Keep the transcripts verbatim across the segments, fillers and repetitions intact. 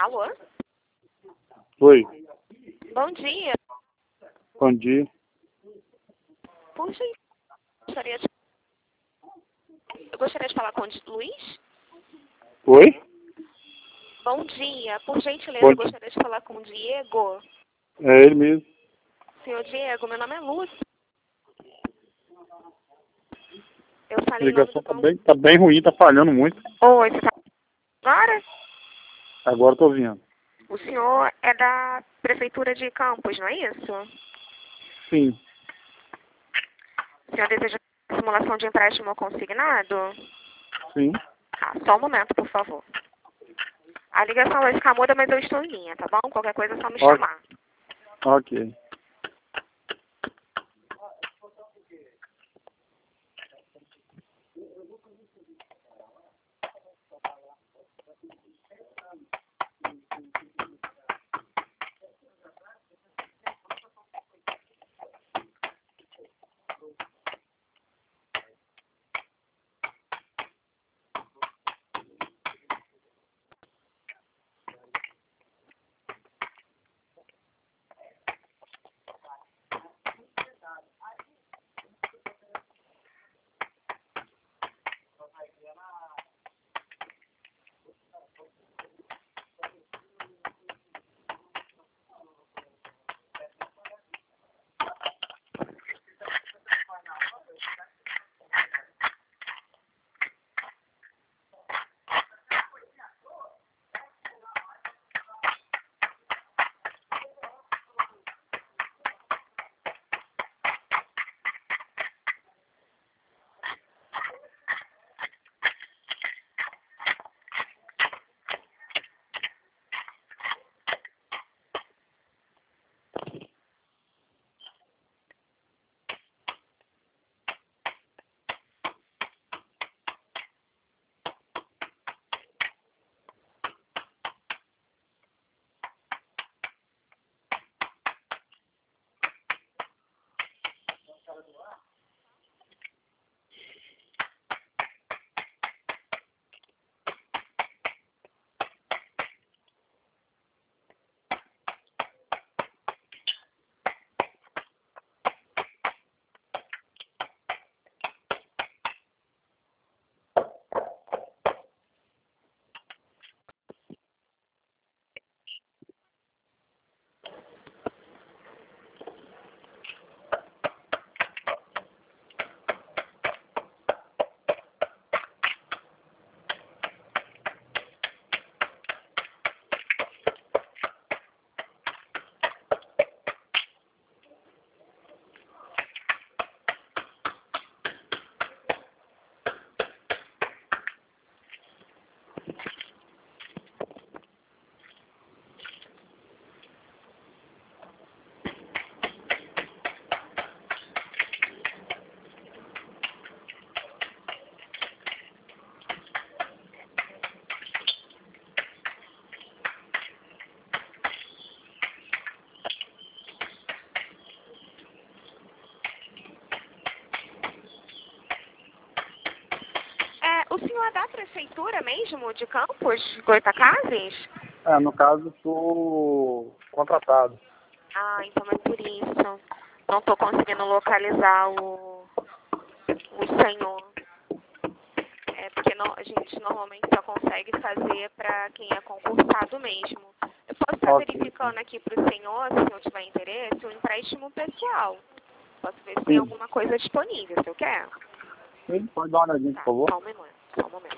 Alô? Oi, Bom dia. bom dia. Por gentileza, gostaria de... eu gostaria de falar com o Luiz. Oi? Bom dia. Por gentileza, Bom eu dia. gostaria de falar com o Diego. É ele mesmo. Senhor Diego, meu nome é Lúcia. Eu A falei em nome ligação do tá Tom. bem, tá bem ruim, tá falhando muito. Oi, você tá agora? Agora tô ouvindo. O senhor é da Prefeitura de Campos, não é isso? Sim. O senhor deseja simulação de empréstimo consignado? Sim. Ah, só um momento, por favor. A ligação vai ficar muda, mas eu estou em linha, tá bom? Qualquer coisa é só me Ok. chamar. Ok. É, o senhor é da Prefeitura mesmo, de Campos, Goitacazes? É, no caso, tô contratado. Ah, então é por isso. Não estou conseguindo localizar o, o senhor. É porque não, a gente normalmente só consegue fazer para quem é concursado mesmo. Eu posso estar Ok. verificando aqui para o senhor, se o senhor tiver interesse, um empréstimo pessoal. Posso ver se tem Sim. alguma coisa disponível, se eu quer. Sim, pode dar uma olhadinha, por Tá, favor. só um minuto, só um momento.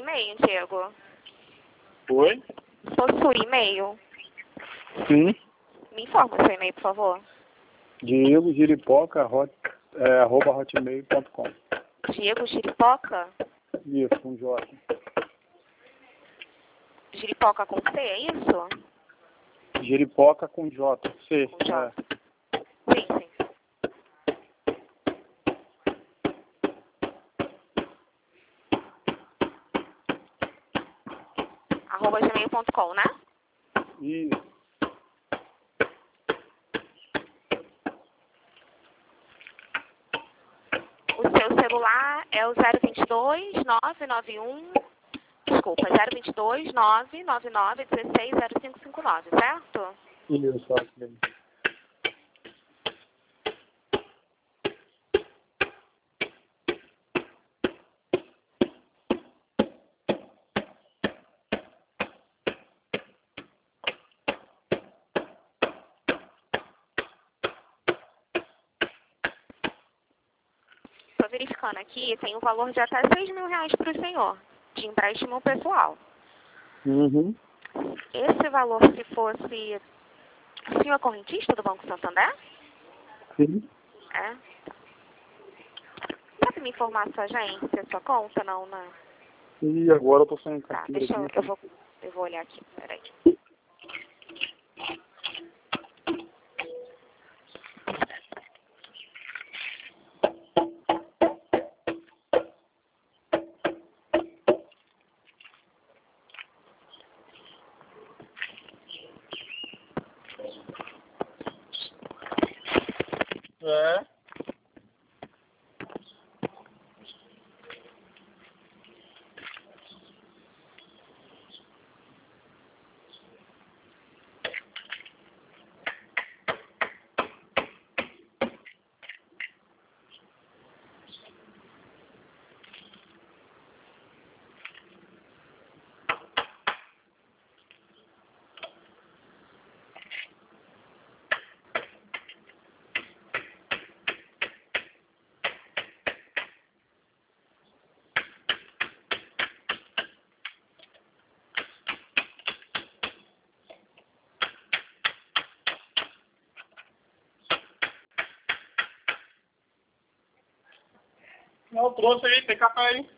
e-mail, Diego? Oi? Possui e-mail? Sim. Me informa o seu e-mail, por favor. Diego Giripoca, hot, é, arroba hotmail ponto com. Diego Giripoca? Isso, com J. Giripoca com C, é isso? Giripoca com J. C. Com J. É. Sim, sim. arroba gmail ponto com, né? Isso. O seu celular é o zero dois dois, nove nove um, desculpa, zero dois dois, nove nove nove, um seis zero cinco cinco nove, certo? Isso, ok. Estou verificando aqui, tem um valor de até seis mil reais para o senhor, de empréstimo pessoal. Uhum. Esse valor, se fosse... O senhor é correntista do Banco Santander? Sim. É. Pode me informar a sua agência, a sua conta? Não, né? E agora eu tô sem Tá, carteira deixa eu... aqui. Eu vou, eu vou olhar aqui, peraí. É. Não, trouxe aí, tem café aí.